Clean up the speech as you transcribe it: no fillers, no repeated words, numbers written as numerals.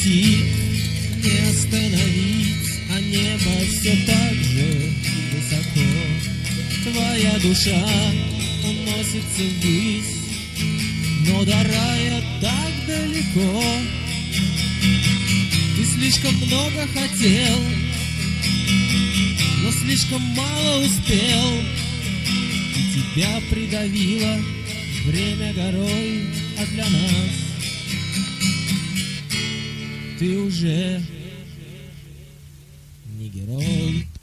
пути не остановить, а небо все так же высоко. Твоя душа уносится ввысь, но до рая так далеко. Ты слишком много хотел, но слишком мало успел, и тебя придавило время горой, а для нас ты уже не герой.